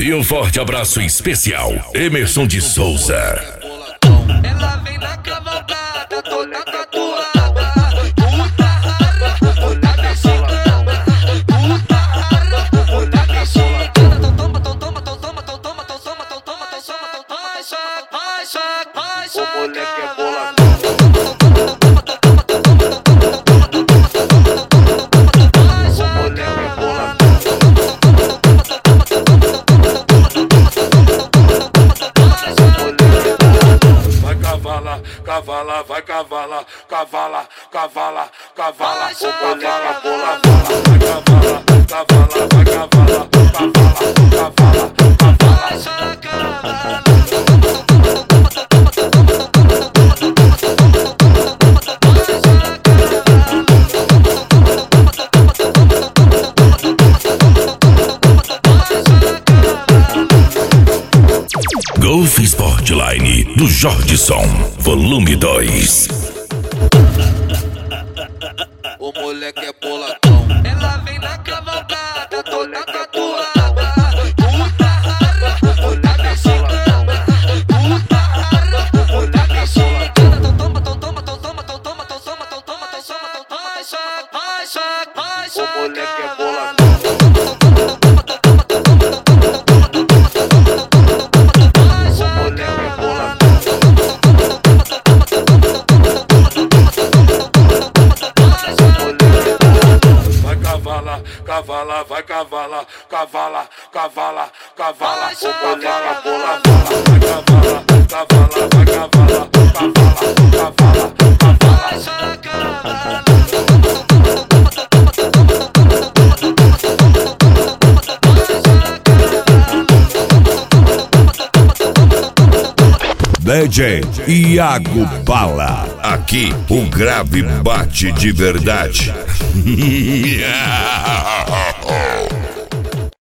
E um forte abraço especial, Emerson de Souza. Ela vem na cavalgada, toda tatuada. Puta rara, puta mexicana. Puta rara, puta mexicana. Então toma, então toma, então toma, então toma, então toma, então toma, então toma, então toma. Ai, O moleque é boladão. Cavala, vai cavala, cavala, cavala, cavala, vai cavala, vai cavala, cavala, vai cavala, cavala, cavala, cavala. Golf Sportline do Jordison, volume 2. O moleque é boladão. ela vem na cavalgada, toda tatuada. Puta rara, puta mexicana. Puta rara, puta mexicana. Então toma, então toma, então toma, então toma, então toma, então toma, então toma, então toma. O moleque é boladão. Cavala, vai cavala, cavala, cavala, cavala, vai cavala, cavala, vai cavala, cavala, vai cavala, cavala, cavala, cavala. DJ Iago Bala. Aqui o grave bate de verdade.